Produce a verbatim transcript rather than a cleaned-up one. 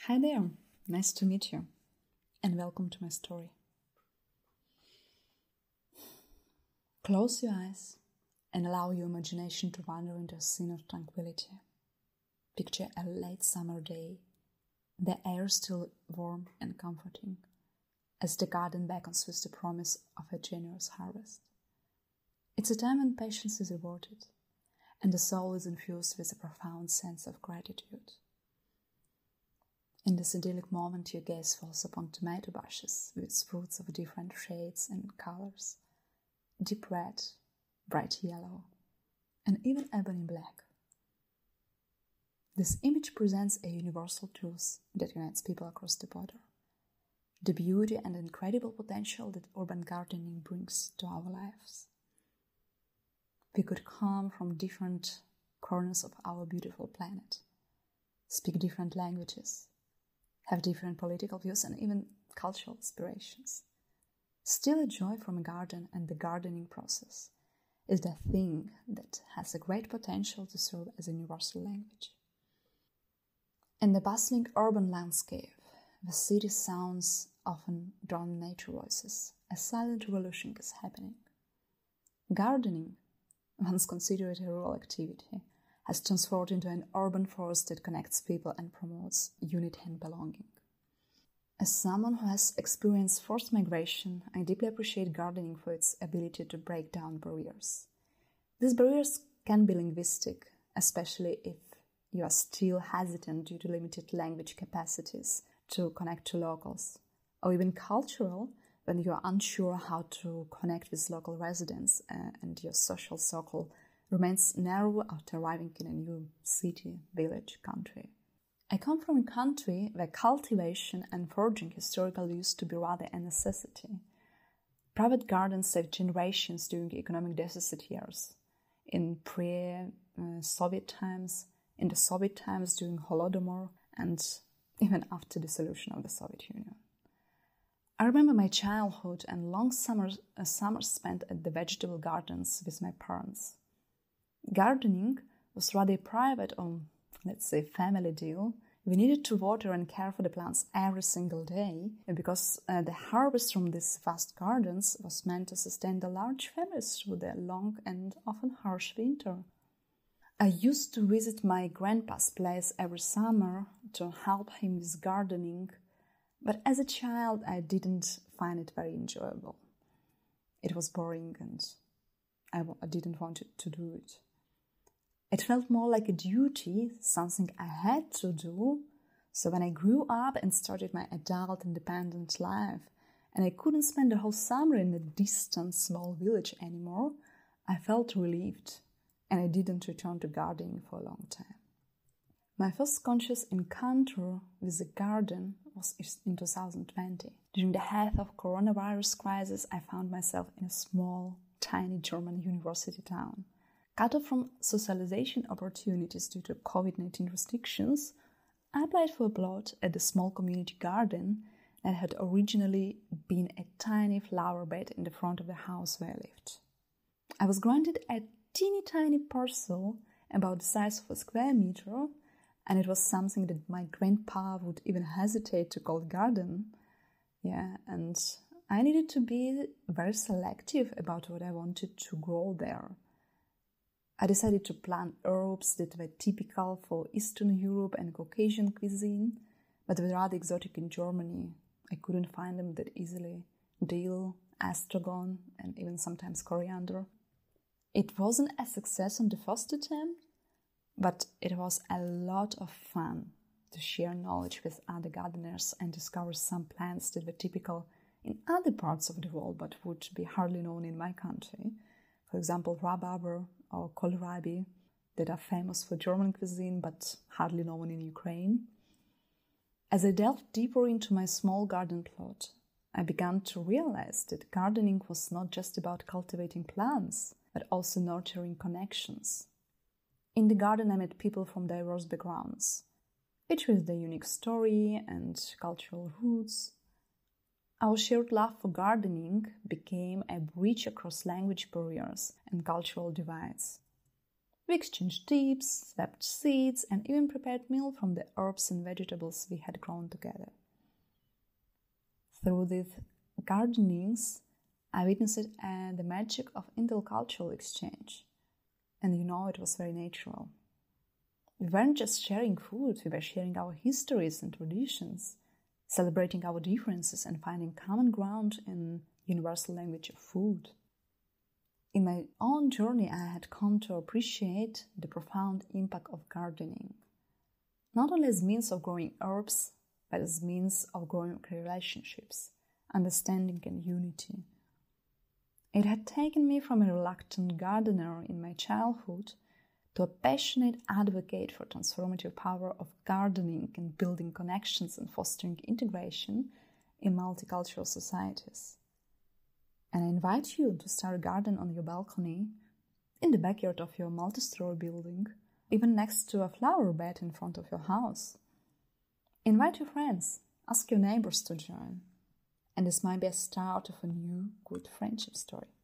Hi there, nice to meet you, and welcome to my story. Close your eyes and allow your imagination to wander into a scene of tranquility. Picture a late summer day, the air still warm and comforting, as the garden beckons with the promise of a generous harvest. It's a time when patience is rewarded, and the soul is infused with a profound sense of gratitude. In this idyllic moment, your gaze falls upon tomato bushes with fruits of different shades and colors, deep red, bright yellow, and even ebony black. This image presents a universal truth that unites people across the border: the beauty and incredible potential that urban gardening brings to our lives. We could come from different corners of our beautiful planet, speak different languages, have different political views and even cultural aspirations. Still, a joy from a garden and the gardening process is the thing that has a great potential to serve as a universal language. In the bustling urban landscape, the city sounds often drown nature voices. A silent revolution is happening. Gardening, once considered a rural activity, has transformed into an urban force that connects people and promotes unity and belonging. As someone who has experienced forced migration, I deeply appreciate gardening for its ability to break down barriers. These barriers can be linguistic, especially if you are still hesitant due to limited language capacities to connect to locals, or even cultural when you are unsure how to connect with local residents uh, and your social circle remains narrow after arriving in a new city, village, country. I come from a country where cultivation and foraging historically used to be rather a necessity. Private gardens saved generations during economic deficit years, in pre-Soviet times, in the Soviet times during Holodomor, and even after the dissolution of the Soviet Union. I remember my childhood and long summers, uh, summers spent at the vegetable gardens with my parents. Gardening was rather a private or, let's say, family deal. We needed to water and care for the plants every single day because uh, the harvest from these vast gardens was meant to sustain the large families through the long and often harsh winter. I used to visit my grandpa's place every summer to help him with gardening, but as a child I didn't find it very enjoyable. It was boring and I, I didn't want to do it. It felt more like a duty, something I had to do. So when I grew up and started my adult independent life, and I couldn't spend the whole summer in a distant small village anymore, I felt relieved, and I didn't return to gardening for a long time. My first conscious encounter with the garden was in two thousand twenty. During the height of coronavirus crisis, I found myself in a small, tiny German university town. Cut off from socialization opportunities due to covid nineteen restrictions, I applied for a plot at the small community garden that had originally been a tiny flower bed in the front of the house where I lived. I was granted a teeny tiny parcel about the size of a square meter, and it was something that my grandpa would even hesitate to call a garden. Yeah, and I needed to be very selective about what I wanted to grow there. I decided to plant herbs that were typical for Eastern Europe and Caucasian cuisine, but were rather exotic in Germany. I couldn't find them that easily. Dill, estragon, and even sometimes coriander. It wasn't a success on the first attempt, but it was a lot of fun to share knowledge with other gardeners and discover some plants that were typical in other parts of the world but would be hardly known in my country. For example, rhubarber or kohlrabi that are famous for German cuisine but hardly known in Ukraine. As I delved deeper into my small garden plot, I began to realize that gardening was not just about cultivating plants, but also nurturing connections. In the garden, I met people from diverse backgrounds, each with their unique story and cultural roots. Our shared love for gardening became a bridge across language barriers and cultural divides. We exchanged tips, swapped seeds, and even prepared meal from the herbs and vegetables we had grown together. Through these gardenings, I witnessed uh, the magic of intercultural exchange. And you know, it was very natural. We weren't just sharing food, we were sharing our histories and traditions, celebrating our differences and finding common ground in universal language of food. In my own journey, I had come to appreciate the profound impact of gardening, not only as means of growing herbs, but as means of growing relationships, understanding and unity. It had taken me from a reluctant gardener in my childhood to a passionate advocate for transformative power of gardening and building connections and fostering integration in multicultural societies. And I invite you to start a garden on your balcony, in the backyard of your multi-story building, even next to a flower bed in front of your house. Invite your friends, ask your neighbors to join, and this might be a start of a new good friendship story.